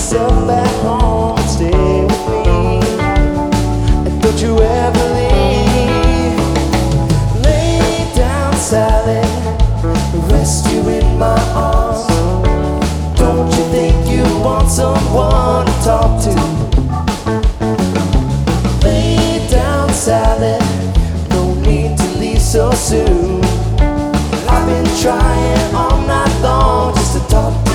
yourself back home and stay with me. And don't you ever leave. Lay down, Sally, rest you in my arms. Don't you think you want someone to talk to? Lay down, Sally, no need to leave so soon. I've been trying